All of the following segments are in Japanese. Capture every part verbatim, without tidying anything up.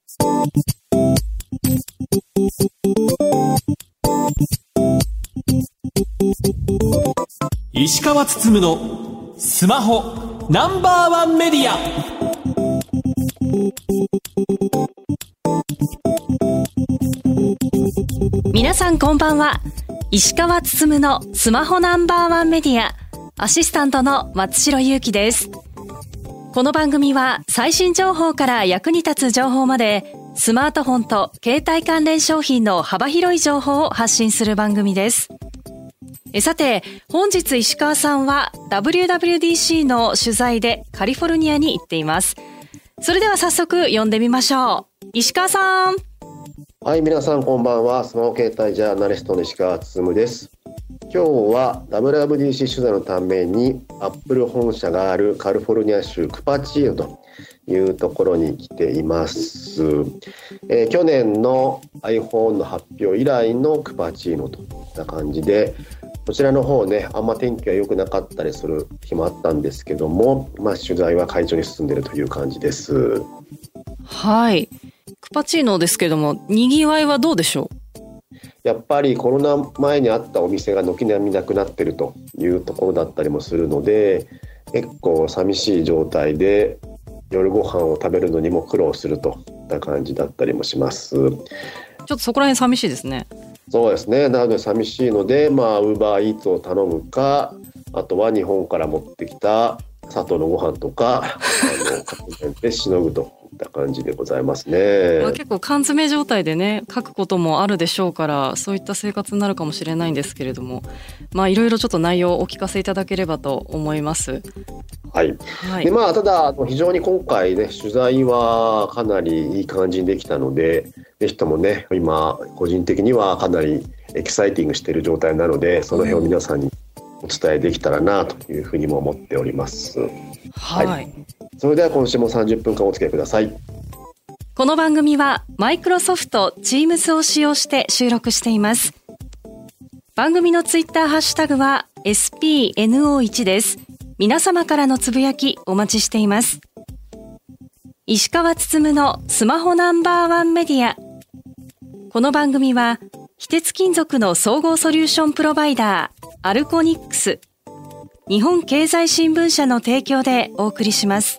石川つつむのスマホナンバーワンメディア。 皆さんこんばんは。石川つつむのスマホナンバーワンメディア、アシスタントの松代ゆうきです。この番組は最新情報から役に立つ情報まで、スマートフォンと携帯関連商品の幅広い情報を発信する番組です。えさて、本日石川さんは ダブリューダブリューディーシー の取材でカリフォルニアに行っています。それでは早速呼んでみましょう。石川さん。 はい、皆さんこんばんは。スマホ携帯ジャーナリストの石川つつむです。今日は ダブリューダブリューディーシー 取材のためにアップル本社があるカリフォルニア州クパチーノというところに来ています。えー、去年の iPhone の発表以来のクパチーノといった感じで、こちらの方ね、あんま天気が良くなかったりする日もあったんですけども、まあ、取材は快調に進んでいるという感じです。 はい。クパチーノですけども、にぎわいはどうでしょう？ やっぱりコロナ前にあったお店が軒並みなくなっているというところだったりもするので、結構寂しい状態で夜ご飯を食べるのにも苦労するといった感じだったりもします。 ちょっとそこら辺寂しいですね。 そうですね。なので寂しいので、まあ Uber Eats を頼むか、あとは日本から持ってきた砂糖のご飯とかあのカップ麺でしのぐといった感じでございますね。 まあ、結構缶詰状態でね書くこともあるでしょうから、そういった生活になるかもしれないんですけれども、まあいろいろちょっと内容をお聞かせいただければと思います。 はい、はい、でまあ、ただ非常に今回ね取材はかなりいい感じにできたので、ぜひともね今個人的にはかなりエキサイティングしている状態なので、その辺を皆さんにお伝えできたらなというふうにも思っております。 はい、 はい、それでは今週もさんじゅっぷんかんお付き合いください。 この番組はマイクロソフト Teams を使用して収録しています。番組のツイッターハッシュタグは エスピーエヌオーワン です。皆様からのつぶやきお待ちしています。石川つつむのスマホナンバーワンメディア。この番組は非鉄金属の総合ソリューションプロバイダーアルコニックス、日本経済新聞社の提供でお送りします。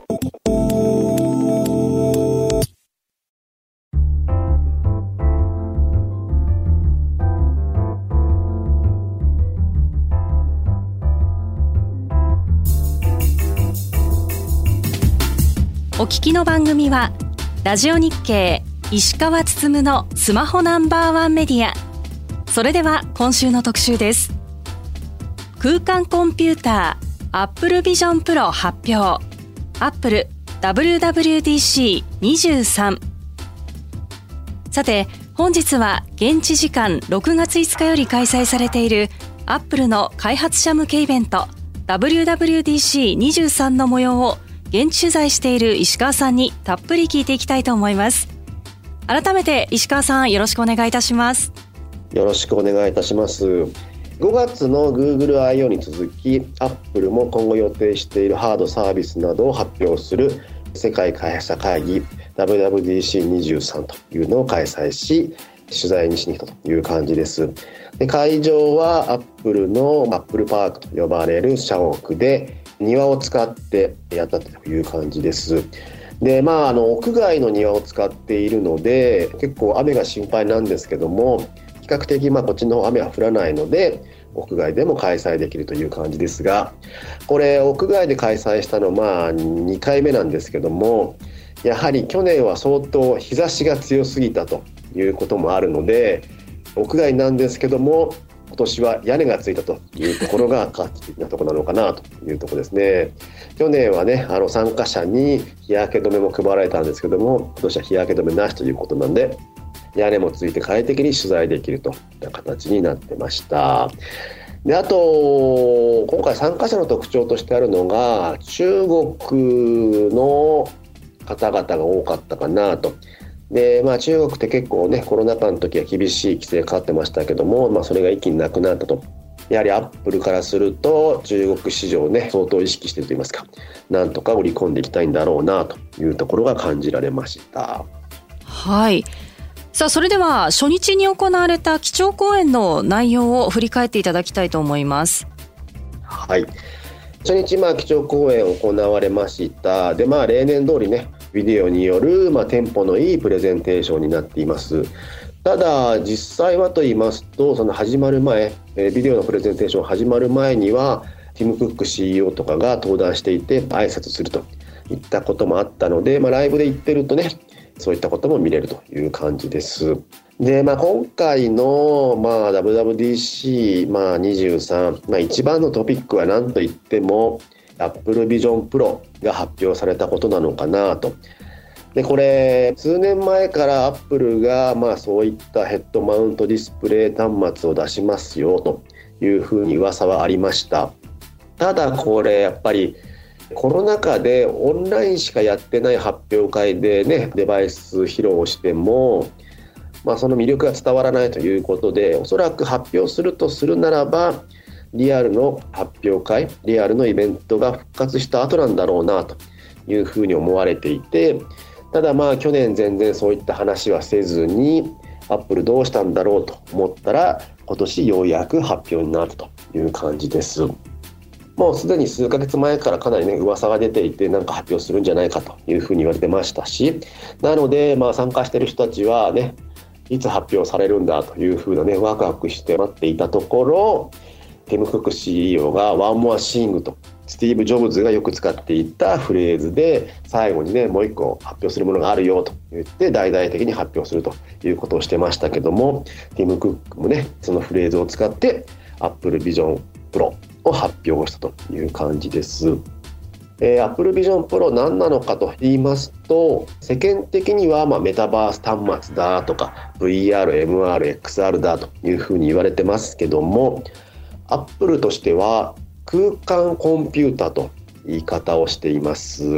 お聞きの番組はラジオ日経石川つつむのスマホナンバーワンメディア。それでは今週の特集です。空間コンピューター Apple Vision Pro 発表。 Apple ダブリューダブリューディーシーにじゅうさん。 さて本日は現地時間ろくがついつかより開催されている Apple の開発者向けイベント ダブリューダブリューディーシーにじゅうさん の模様を現地取材している石川さんにたっぷり聞いていきたいと思います。改めて石川さん、よろしくお願いいたします。 よろしくお願いいたします。ごがつの Google アイオー に続き Apple も今後予定しているハードサービスなどを発表する世界開発者会議 ダブリューダブリューディーシーにじゅうさん というのを開催し、取材にしに来たという感じです。で会場は Apple の Apple パークと呼ばれる社屋で庭を使ってやったという感じです。でまあ、あの屋外の庭を使っているので結構雨が心配なんですけども、比較的まあこっちの雨は降らないので屋外でも開催できるという感じですが、これ屋外で開催したのまあにかいめなんですけども、やはり去年は相当日差しが強すぎたということもあるので、屋外なんですけども今年は屋根がついたというところが画期的なところなのかなというところですね。去年はね、あの参加者に日焼け止めも配られたんですけども、今年は日焼け止めなしということなんで、屋根もついて快適に取材できるといった形になってました。であと今回参加者の特徴としてあるのが中国の方々が多かったかなと。でまあ、中国って結構ねコロナ禍の時は厳しい規制かかってましたけども、まあ、それが一気になくなったと。やはりアップルからすると中国市場をね相当意識しているといいますか、なんとか売り込んでいきたいんだろうなというところが感じられました。 はい。さあ、それでは初日に行われた基調講演の内容を振り返っていただきたいと思います。 はい。初日、まあ、基調講演行われました。で、まあ、例年通りね、ビデオによる、まあ、テンポのいいプレゼンテーションになっています。ただ、実際はと言いますと、その始まる前、ビデオのプレゼンテーション始まる前には、ティム・クック シーイーオー とかが登壇していて、挨拶するといったこともあったので、まあ、ライブで行ってるとね、そういったことも見れるという感じです。で、まあ、今回の、まあ、ダブリューダブリューディーシー、まあ、にじゅうさん、まあ、一番のトピックは何といっても Apple Vision Pro が発表されたことなのかなと。で、これ数年前から Apple が、まあ、そういったヘッドマウントディスプレイ端末を出しますよというふうに噂はありました。ただこれやっぱりコロナ禍でオンラインしかやってない発表会でね、デバイス披露しても、まあ、その魅力が伝わらないということで、おそらく発表するとするならばリアルの発表会、リアルのイベントが復活した後なんだろうなというふうに思われていて、ただまあ去年全然そういった話はせずに、アップルどうしたんだろうと思ったら今年ようやく発表になるという感じです。もうすでに数ヶ月前からかなりね噂が出ていて、なんか発表するんじゃないかというふうに言われてましたし、なのでまあ参加している人たちはね、いつ発表されるんだというふうなねワクワクして待っていたところ、ティム・クック シーイーオー がワンモアシングとスティーブ・ジョブズがよく使っていたフレーズで、最後にねもう一個発表するものがあるよと言って大々的に発表するということをしてましたけども、ティム・クックもねそのフレーズを使って Apple Vision Pro を発表したという感じです。えー、Apple Vision Pro 何なのかと言いますと、世間的にはまあメタバース端末だとか ブイアール、エムアール、エックスアール だというふうに言われてますけども、Apple としては空間コンピューターと言い方をしています。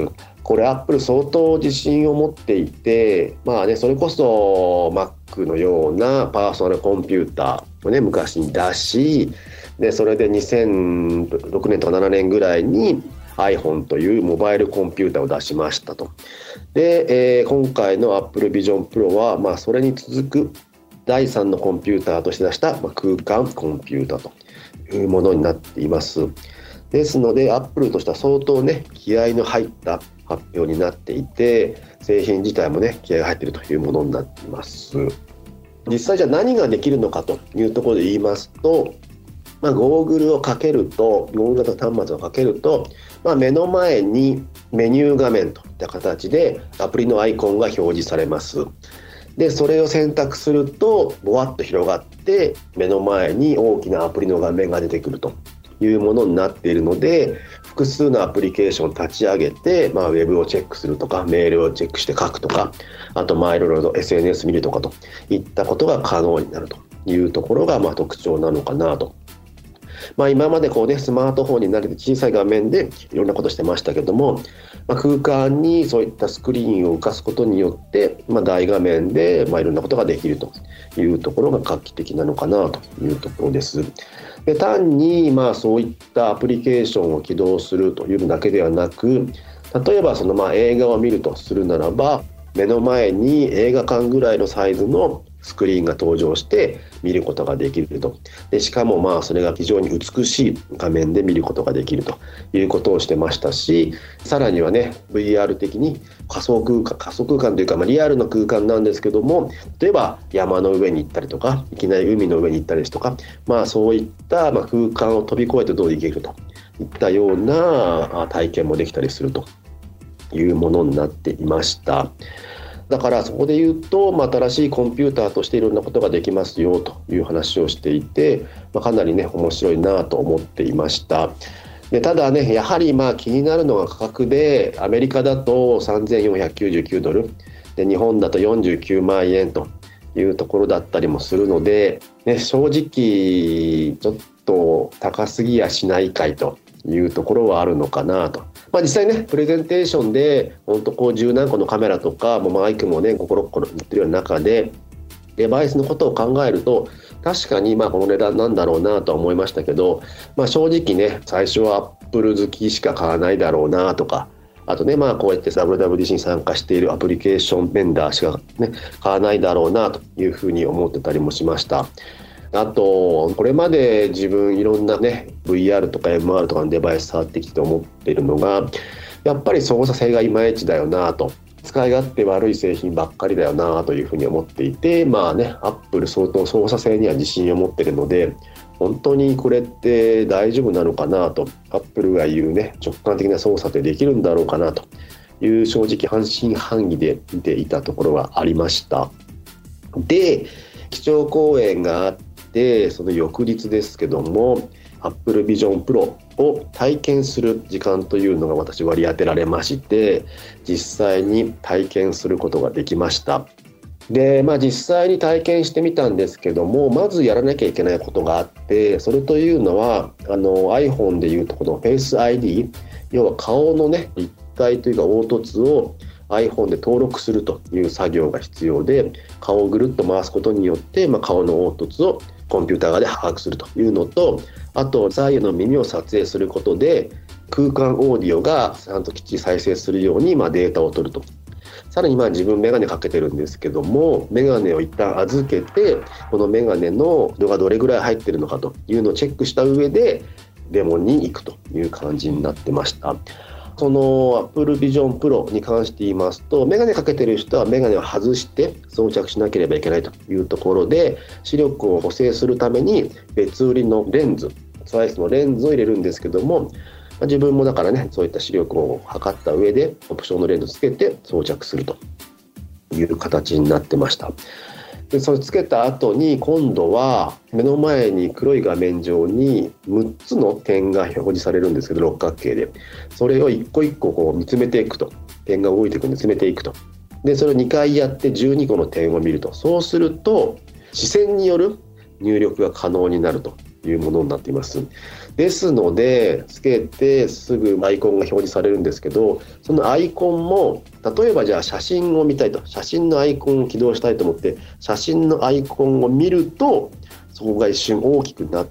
これ Apple 相当自信を持っていて、まあね、それこそ Mac のようなパーソナルコンピューターをね昔に出し、でそれでにせんろくねんとかななねんぐらいに iPhone というモバイルコンピューターを出しましたと。で、えー、今回の Apple Vision Pro は、まあ、それに続くだいさんのコンピューターとして出した、まあ、空間コンピューターというものになっています。ですので Apple としては相当ね気合いの入った発表になっていて、製品自体もね気合いが入っているというものになっています。実際じゃあ何ができるのかというところで言いますと、まあ、ゴーグルをかけると、ゴーグル型端末をかけると、まあ、目の前にメニュー画面といった形でアプリのアイコンが表示されます。でそれを選択するとボワッと広がって目の前に大きなアプリの画面が出てくるというものになっているので、複数のアプリケーションを立ち上げて、まあ、ウェブをチェックするとかメールをチェックして書くとか、あとまあいろいろと エスエヌエス 見るとかといったことが可能になるというところがまあ特徴なのかなと。まあ、今までこう、ね、スマートフォンに慣れて小さい画面でいろんなことしてましたけども、まあ、空間にそういったスクリーンを浮かすことによって、まあ、大画面でまあいろんなことができるというところが画期的なのかなというところです。で単にまあそういったアプリケーションを起動するというだけではなく、例えばそのまあ映画を見るとするならば、目の前に映画館ぐらいのサイズのスクリーンが登場して見ることができると。でしかもまあそれが非常に美しい画面で見ることができるということをしてましたし、さらにはね ブイアール 的に仮想空間仮想空間というか、まあ、リアルの空間なんですけども、例えば山の上に行ったりとか、いきなり海の上に行ったりとか、まあそういったまあ空間を飛び越えてどう行けるといったような体験もできたりするというものになっていました。だからそこで言うと、まあ、新しいコンピューターとしていろんなことができますよという話をしていて、まあ、かなりね面白いなと思っていました。でただねやはりまあ気になるのが価格で、アメリカだとさんぜんよんひゃくきゅうじゅうきゅうドルで、日本だとよんじゅうきゅうまんえんというところだったりもするので、ね、正直ちょっと高すぎやしないかいというところはあるのかなと。まあ、実際ねプレゼンテーションで本当こう十何個のカメラとかもうマイクもねごころっこ乗ってるような中で、デバイスのことを考えると確かにまあこの値段なんだろうなとは思いましたけど、まあ、正直ね最初はアップル好きしか買わないだろうなとか、 あとね、まあこうやって ダブリューダブリューディーシー に参加しているアプリケーションベンダーしかね、買わないだろうなというふうに思ってたりもしました。あと、これまで自分いろんなね、ブイアール とか エムアール とかのデバイス触ってきて思っているのが、やっぱり操作性がいまいちだよなと。使い勝手悪い製品ばっかりだよなというふうに思っていて、まあね、Apple 相当操作性には自信を持っているので、本当にこれって大丈夫なのかなと、Apple が言うね、直感的な操作ってできるんだろうかなという正直半信半疑で見ていたところがありました。で、基調講演があって、その翌日ですけども、Apple Vision Pro を体験する時間というのが私割り当てられまして、実際に体験することができました。で、まあ実際に体験してみたんですけども、まずやらなきゃいけないことがあって、それというのはあの iPhone でいうとこの Face アイディー、要は顔のね立体というか凹凸を iPhone で登録するという作業が必要で、顔をぐるっと回すことによって、まあ、顔の凹凸をコンピューター側で把握するというのと、あと左右の耳を撮影することで空間オーディオがちゃんときっちり再生するようにまあデータを取ると。さらにまあ自分メガネかけてるんですけども、メガネを一旦預けて、このメガネの度がどれぐらい入ってるのかというのをチェックした上でデモに行くという感じになってました。その Apple Vision Pro に関して言いますと、メガネかけてる人はメガネを外して装着しなければいけないというところで、視力を補正するために別売りのレンズ、スライスのレンズを入れるんですけども、自分もだからね、そういった視力を測った上でオプションのレンズをつけて装着するという形になってました。でそれつけた後に今度は目の前に黒い画面上にむっつの点が表示されるんですけど、六角形でそれを一個一個こう見つめていくと、点が動いていくんで見つめていくと。でそれをにかいやってじゅうにこの点を見ると、そうすると視線による入力が可能になるというものになっています。ですのでつけてすぐアイコンが表示されるんですけど、そのアイコンも例えばじゃあ写真を見たいと、写真のアイコンを起動したいと思って写真のアイコンを見ると、そこが一瞬大きくなって、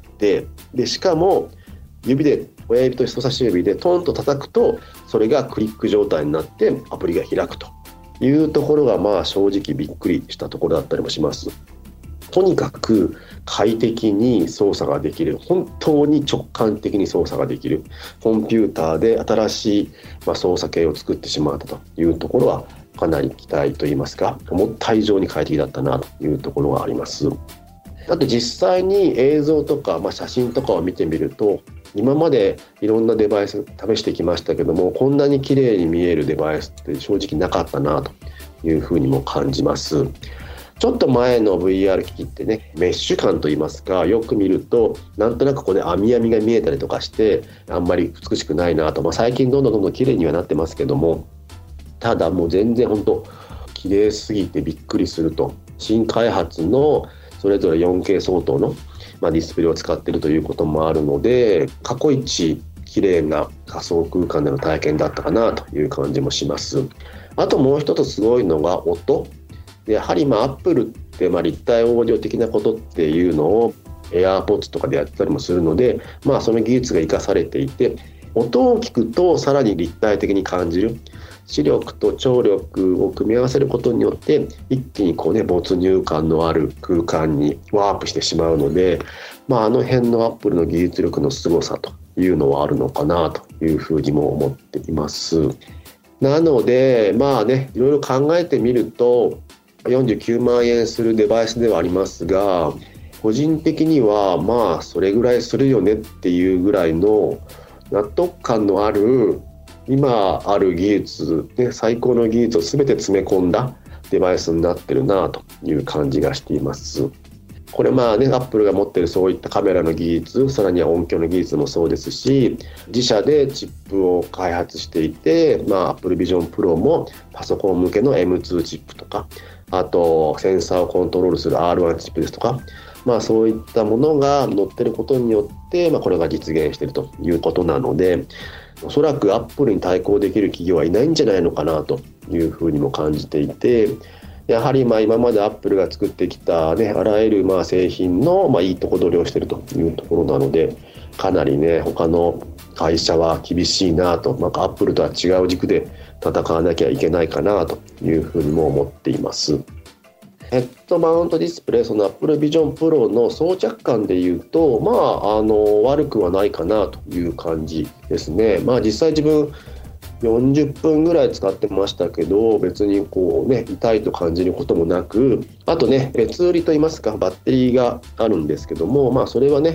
でしかも指で親指と人差し指でトンと叩くとそれがクリック状態になってアプリが開くというところがまあ正直びっくりしたところだったりもします。とにかく快適に操作ができる、本当に直感的に操作ができるコンピューターで新しいまあ操作系を作ってしまったというところはかなり期待といいますか、思った以上に快適だったなというところがあります。あと実際に映像とか、まあ、写真とかを見てみると、今までいろんなデバイス試してきましたけども、こんなに綺麗に見えるデバイスって正直なかったなというふうにも感じます。ちょっと前の ブイアール 機器ってね、メッシュ感といいますか、よく見るとなんとなくここで網網が見えたりとかしてあんまり美しくないなと、まあ、最近どんどんどんどん綺麗にはなってますけども、ただもう全然本当綺麗すぎてびっくりすると。新開発のそれぞれ よんケー 相当の、まあ、ディスプレイを使っているということもあるので、過去一綺麗な仮想空間での体験だったかなという感じもします。あともう一つすごいのが音。やはりまあ Apple ってまあ立体オーディオ的なことっていうのを AirPods とかでやってたりもするので、まあその技術が生かされていて、音を聞くとさらに立体的に感じる、視力と聴力を組み合わせることによって一気にこうね没入感のある空間にワープしてしまうので、まああの辺の Apple の技術力の凄さというのはあるのかなというふうにも思っています。なのでまあね、いろいろ考えてみるとよんじゅうきゅうまんえんするデバイスではありますが、個人的にはまあそれぐらいするよねっていうぐらいの納得感のある、今ある技術、ね、最高の技術を全て詰め込んだデバイスになってるなという感じがしています。これまあね、アップルが持っているそういったカメラの技術、さらには音響の技術もそうですし、自社でチップを開発していて、まあ Apple Vision Pro もパソコン向けの エムツー チップとか、あとセンサーをコントロールする アールワン チップですとか、まあそういったものが載ってることによって、まあこれが実現しているということなので、おそらく Apple に対抗できる企業はいないんじゃないのかなというふうにも感じていて、やはりまあ今までアップルが作ってきた、ね、あらゆるまあ製品のまあいいとこ取りをしているというところなので、かなりね他の会社は厳しいなと、なんかアップルとは違う軸で戦わなきゃいけないかなというふうにも思っています。ヘッドマウントディスプレイ、その Apple Vision Pro の装着感でいうと、まあ、あの悪くはないかなという感じですね。まあ、実際自分よんじゅっぷんぐらい使ってましたけど、別にこうね痛いと感じることもなく、あとね別売りといいますかバッテリーがあるんですけども、まあそれはね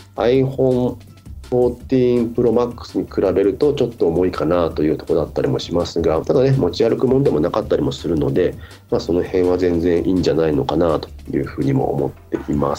iPhone フォーティーン Pro Max に比べるとちょっと重いかなというところだったりもしますが、ただね持ち歩くもんでもなかったりもするので、まあ、その辺は全然いいんじゃないのかなというふうにも思っています。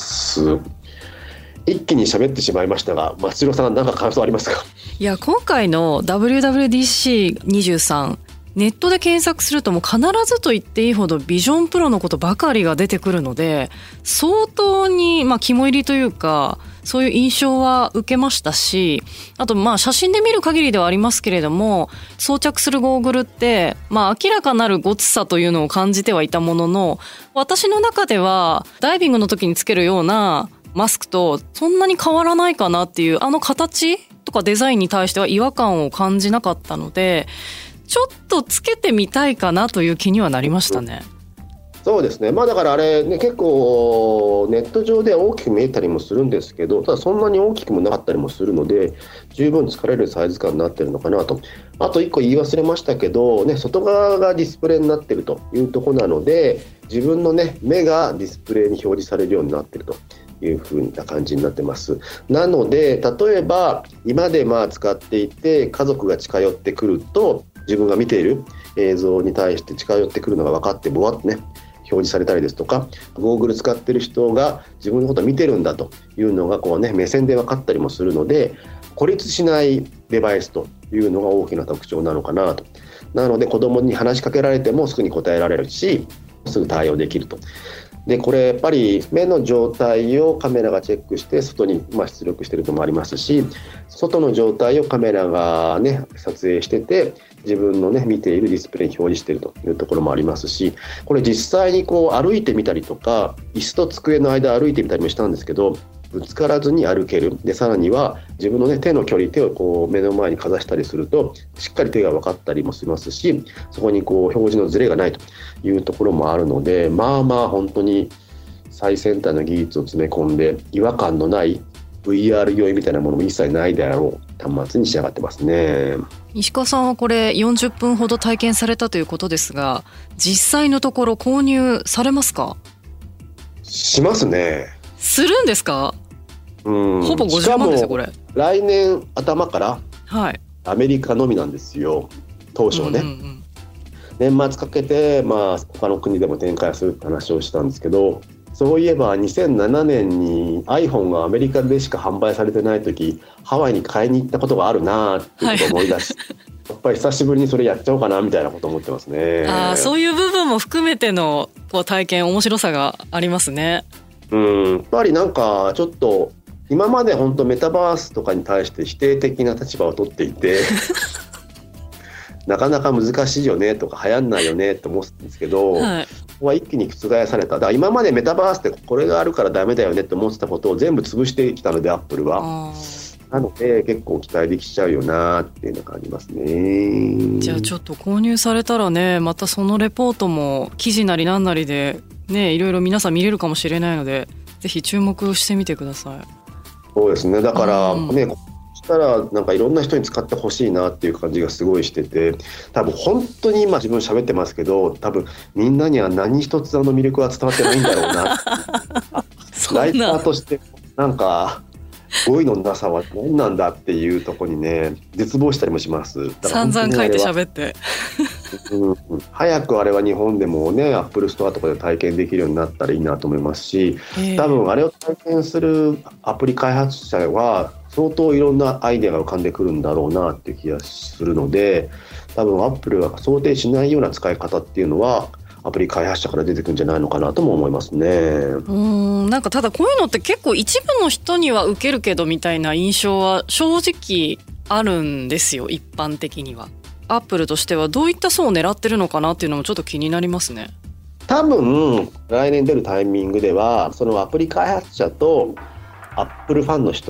一気に喋ってしまいましたが、松代さん何か感想ありますか？ いや今回の ダブリューダブリューディーシーにじゅうさん ネットで検索するともう必ずと言っていいほどビジョンプロのことばかりが出てくるので、相当にまあ肝入りというかそういう印象は受けましたし、あとまあ写真で見る限りではありますけれども、装着するゴーグルってまあ明らかなるごつさというのを感じてはいたものの、私の中ではダイビングの時につけるようなマスクとそんなに変わらないかなっていう、あの形とかデザインに対しては違和感を感じなかったので、ちょっとつけてみたいかなという気にはなりましたね。 そうですね、まあ、だからあれ、ね、結構ネット上では大きく見えたりもするんですけど、ただそんなに大きくもなかったりもするので十分疲れるサイズ感になってるのかなと。あといっこ言い忘れましたけど、ね、外側がディスプレイになってるというところなので、自分の、ね、目がディスプレイに表示されるようになってるという風な感じになってます。なので例えば今でまあ使っていて家族が近寄ってくると、自分が見ている映像に対して近寄ってくるのが分かってボワッとね表示されたりですとか、ゴーグル使ってる人が自分のことを見てるんだというのがこう、ね、目線で分かったりもするので、孤立しないデバイスというのが大きな特徴なのかなと。なので子供に話しかけられてもすぐに答えられるし、すぐ対応できると。でこれやっぱり目の状態をカメラがチェックして外にまあ出力しているのもありますし、外の状態をカメラが、ね、撮影してて自分の、ね、見ているディスプレイに表示しているというところもありますし、これ実際にこう歩いてみたりとか、椅子と机の間歩いてみたりもしたんですけど、ぶつからずに歩ける。でさらには自分の、ね、手の距離、手をこう目の前にかざしたりするとしっかり手が分かったりもしますし、そこにこう表示のズレがないというところもあるので、まあまあ本当に最先端の技術を詰め込んで違和感のない ブイアール 酔いみたいなものも一切ないであろう端末に仕上がってますね。 石川さんはこれよんじゅっぷんほど体験されたということですが、実際のところ購入されますか？ しますね。 するんですか？うん、ほぼごじゅうまんですよこれ。 来年頭からアメリカのみなんですよ、当初はね、うんうんうん、年末かけて、まあ、他の国でも展開するって話をしたんですけど、そういえばにせんななねんに iPhone がアメリカでしか販売されてない時、ハワイに買いに行ったことがあるなっていうことを思い出し、はい、やっぱり久しぶりにそれやっちゃおうかなみたいなことを思ってますね。 あ、そういう部分も含めてのこう体験、面白さがありますね。 うん、やっぱりなんかちょっと今まで本当メタバースとかに対して否定的な立場を取っていてなかなか難しいよねとか流行んないよねと思ってたんですけど、はい、ここは一気に覆された。だから今までメタバースってこれがあるからダメだよねって思ってたことを全部潰してきたので、アップルは。なので結構期待できちゃうよなっていうのがありますね。 じゃあちょっと購入されたらね、またそのレポートも記事なりなんなりでね、いろいろ皆さん見れるかもしれないので、ぜひ注目してみてください。 そうですね、だからね、うん、したらなんかいろんな人に使ってほしいなっていう感じがすごいしてて、多分本当に今自分喋ってますけど、多分みんなには何一つあの魅力は伝わってないんだろうなライターとしてなんか語彙のなさは何なんだっていうところにね、絶望したりもします。 散々書いて喋ってうん、早くあれは日本でもね、アップルストアとかで体験できるようになったらいいなと思いますし、多分あれを体験するアプリ開発者は相当いろんなアイデアが浮かんでくるんだろうなっていう気がするので、多分アップルが想定しないような使い方っていうのはアプリ開発者から出てくるんじゃないのかなとも思いますね。うーん、なんかただこういうのって結構一部の人には受けるけどみたいな印象は正直あるんですよ、一般的には。アップルとしてはどういった層を狙ってるのかなっていうのもちょっと気になりますね。 多分来年出るタイミングではそのアプリ開発者とアップルファンの人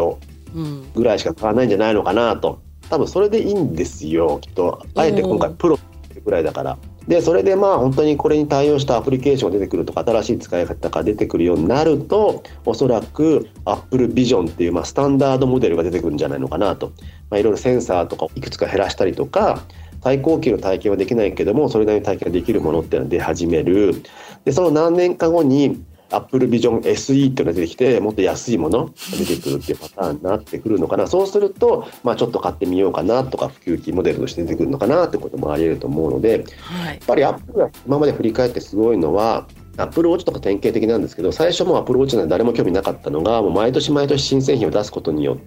ぐらいしか変わらないんじゃないのかなと。多分それでいいんですよきっと。あえて今回プロぐらいだから。でそれでまあ本当にこれに対応したアプリケーションが出てくるとか新しい使い方が出てくるようになると、おそらく Apple Vision っていうまあスタンダードモデルが出てくるんじゃないのかなと。まあ、いろいろセンサーとかいくつか減らしたりとか、最高級の体験はできないけどもそれなりに体験ができるものっていうのが出始める。でその何年か後にApple Vision エスイー っていうのが出てきて、もっと安いものが出てくるっていうパターンになってくるのかな。そうすると、まあ、ちょっと買ってみようかなとか、普及機モデルとして出てくるのかなってこともあり得ると思うので、はい、やっぱり Apple が今まで振り返ってすごいのは、Apple Watch とか典型的なんですけど、最初も Apple Watch なんて誰も興味なかったのが、もう毎年毎年新製品を出すことによって、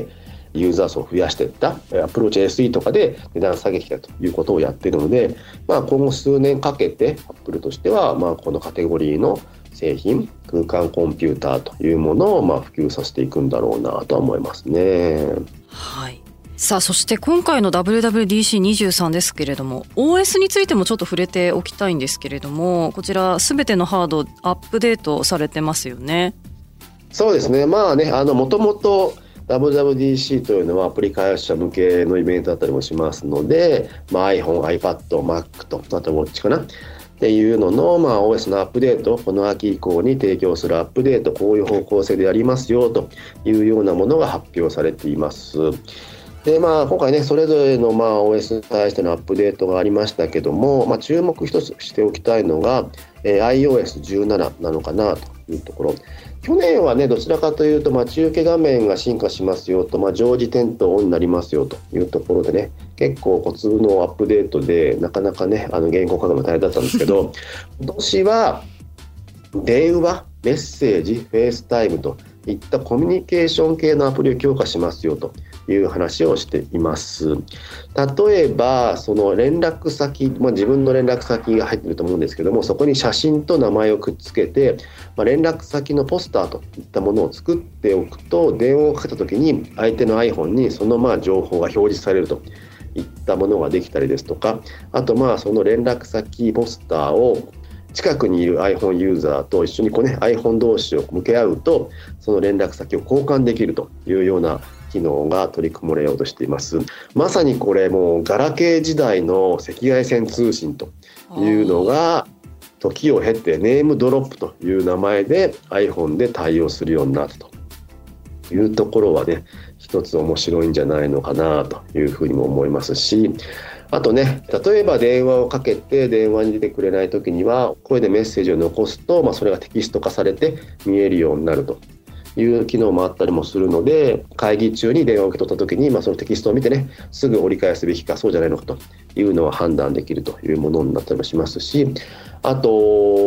ユーザー数を増やしていった Apple Watch エスイー とかで値段下げてきたということをやっているので、まあ、今後数年かけて Apple としては、まあ、このカテゴリーの製品、空間コンピューターというものをまあ普及させていくんだろうなとは思いますね。 はい。さあそして今回の ダブリューダブリューディーシーにじゅうさん ですけれども オーエス についてもちょっと触れておきたいんですけれども、こちらすべてのハードアップデートされてますよね。 そうですね。まあね、あのもともと ダブリューダブリューディーシー というのはアプリ開発者向けのイベントだったりもしますので、まあ、iPhone、iPad、Mac とあと Watch かなっていうのの、まあ、オーエス のアップデート、この秋以降に提供するアップデート、こういう方向性でやりますよというようなものが発表されています。でまあ、今回ねそれぞれのまあ オーエス に対してのアップデートがありましたけども、まあ、注目一つしておきたいのが、えー、アイオーエスじゅうなな なのかなというところ。去年はねどちらかというと待ち受け画面が進化しますよと、まあ、常時点灯になりますよというところでね、結構小粒のアップデートでなかなかねあの原稿書くの大変だったんですけど今年は電話、メッセージ、フェイスタイムといったコミュニケーション系のアプリを強化しますよという話をしています。例えばその連絡先、まあ、自分の連絡先が入っていると思うんですけども、そこに写真と名前をくっつけて、まあ、連絡先のポスターといったものを作っておくと、電話をかけた時に相手の iPhone にそのまあ情報が表示されるといったものができたりですとか、あとまあその連絡先ポスターを近くにいる iPhone ユーザーと一緒にこう、ね、iPhone 同士を向け合うとその連絡先を交換できるというような機能が取り組まれようとしています。まさにこれもうガラケー時代の赤外線通信というのが時を経てネームドロップという名前で iPhone で対応するようになったというところはね、一つ面白いんじゃないのかなというふうにも思いますし、あとね、例えば電話をかけて電話に出てくれない時には声でメッセージを残すと、まあ、それがテキスト化されて見えるようになるという機能もあったりもするので、会議中に電話を受け取った時に、まあ、そのテキストを見てねすぐ折り返すべきかそうじゃないのかというのは判断できるというものになったりもしますし、あと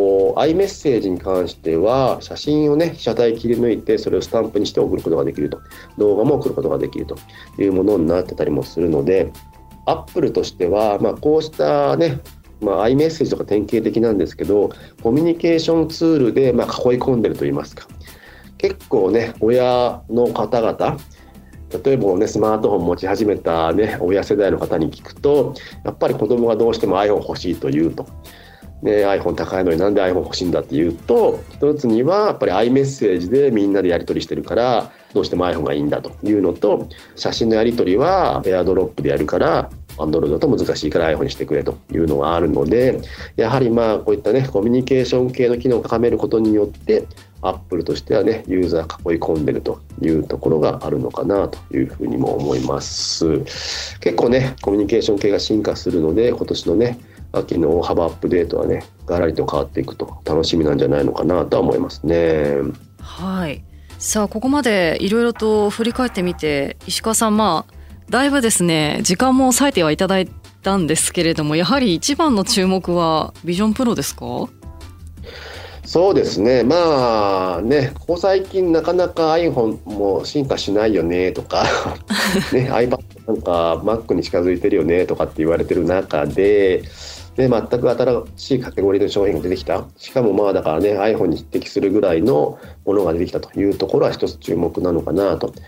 iMessage に関しては写真をね被写体切り抜いてそれをスタンプにして送ることができると、動画も送ることができるというものになってたりもするので、アップルとしては、まあ、こうしたね、まあ、iMessage とか典型的なんですけど、コミュニケーションツールでまあ囲い込んでるといいますか、結構ね親の方々、例えばねスマートフォン持ち始めたね親世代の方に聞くと、やっぱり子供がどうしても iPhone 欲しいと言うと、ね、iPhone 高いのになんで iPhone 欲しいんだって言うと、一つにはやっぱり iMessage でみんなでやり取りしてるからどうしても iPhone がいいんだというのと、写真のやり取りは AirDrop でやるからAndroid だと難しいから iPhone にしてくれというのがあるので、やはりまあこういったねコミュニケーション系の機能を高めることによってApple としてはねユーザー囲い込んでるというところがあるのかなというふうにも思います。結構ねコミュニケーション系が進化するので、今年のね秋の大幅アップデートはねガラリと変わっていくと楽しみなんじゃないのかなとは思いますね。 はい。さあここまでいろいろと振り返ってみて、石川さん、まあだいぶですね時間も割いてはいただいたんですけれども、やはり一番の注目はビジョンプロですか？ そうですね、まあね、ここ最近なかなか iPhone も進化しないよねとか、ね、iPad なんか Mac に近づいてるよねとかって言われてる中で、で全く新しいカテゴリーの商品が出てきた、しかもまあだからね iPhone に匹敵するぐらいのものが出てきたというところは一つ注目なのかなと。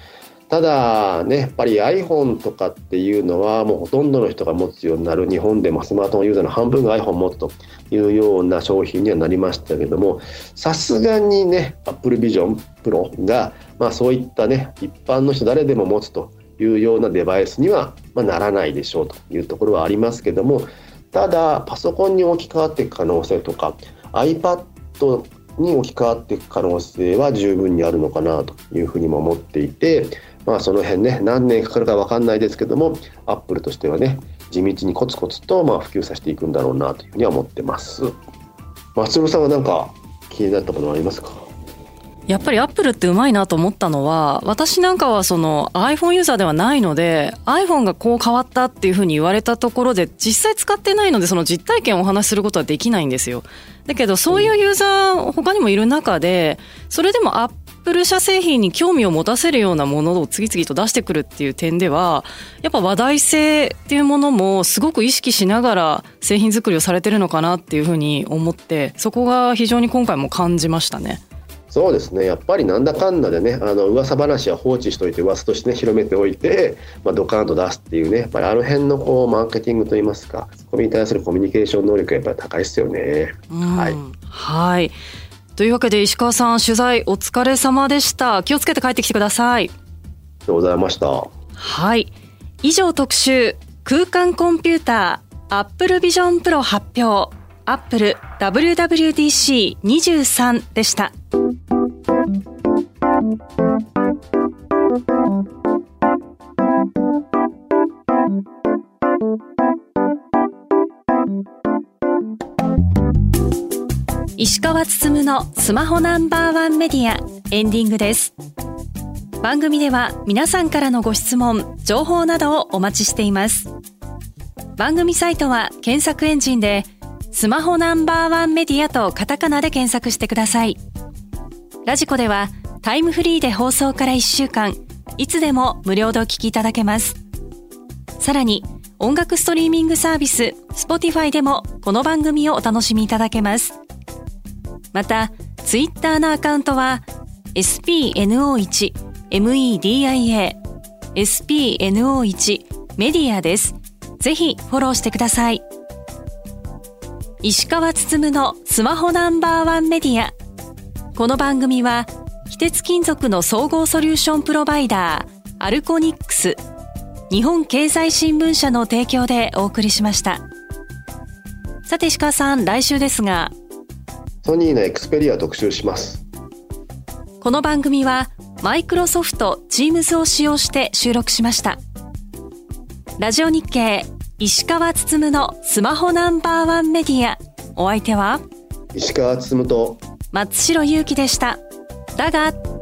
ただね、やっぱり iPhone とかっていうのはもうほとんどの人が持つようになる、日本でもスマートフォンユーザーの半分が iPhone を持つというような商品にはなりましたけども、さすがにね Apple Vision Pro が、まあ、そういったね一般の人誰でも持つというようなデバイスには、まあ、ならないでしょうというところはありますけども、ただパソコンに置き換わっていく可能性とか iPad に置き換わっていく可能性は十分にあるのかなというふうにも思っていて、まあ、その辺ね何年かかるか分かんないですけども、アップルとしてはね地道にコツコツとまあ普及させていくんだろうなというふうには思ってます。松村さんは何か気になったものはありますか？ やっぱりアップルってうまいなと思ったのは、私なんかはその iPhone ユーザーではないので iPhone がこう変わったっていうふうに言われたところで実際使ってないので、その実体験をお話しすることはできないんですよ。だけどそういうユーザー他にもいる中で、それでもアップル社製品に興味を持たせるようなものを次々と出してくるっていう点では、やっぱ話題性っていうものもすごく意識しながら製品作りをされてるのかなっていうふうに思って、そこが非常に今回も感じましたね。 そうですね、やっぱりなんだかんだでね、あの噂話は放置しといて噂として、ね、広めておいて、まあ、ドカーンと出すっていうね、やっぱりあの辺のこうマーケティングといいますか、そこに対するコミュニケーション能力がやっぱり高いですよね。はい、 はい。というわけで石川さん、取材お疲れ様でした。気をつけて帰ってきてください。 ありがとうございました。 はい、以上特集空間コンピューター Apple Vision Pro 発表 Apple ダブリューダブリューディーシーにじゅうさん でした。石川つつむのスマホナンバーワンメディアエンディングです。番組では皆さんからのご質問、情報などをお待ちしています。番組サイトは検索エンジンでスマホナンバーワンメディアとカタカナで検索してください。ラジコではタイムフリーで放送からいっしゅうかん、いつでも無料でお聞きいただけます。さらに音楽ストリーミングサービス Spotify でもこの番組をお楽しみいただけます。またツイッターのアカウントは エスピーエヌオーワン メディア エスピーエヌオーワン メディアです。ぜひフォローしてください。石川つつむのスマホナンバーワンメディア。この番組は非鉄金属の総合ソリューションプロバイダーアルコニックス、日本経済新聞社の提供でお送りしました。さて石川さん、来週ですがソニーのエクスペリア特集します。 この番組はマイクロソフト Teams を使用して収録しました。ラジオ日経石川つつむのスマホナンバーワンメディア、お相手は石川つつむと松代ゆうきでした。だが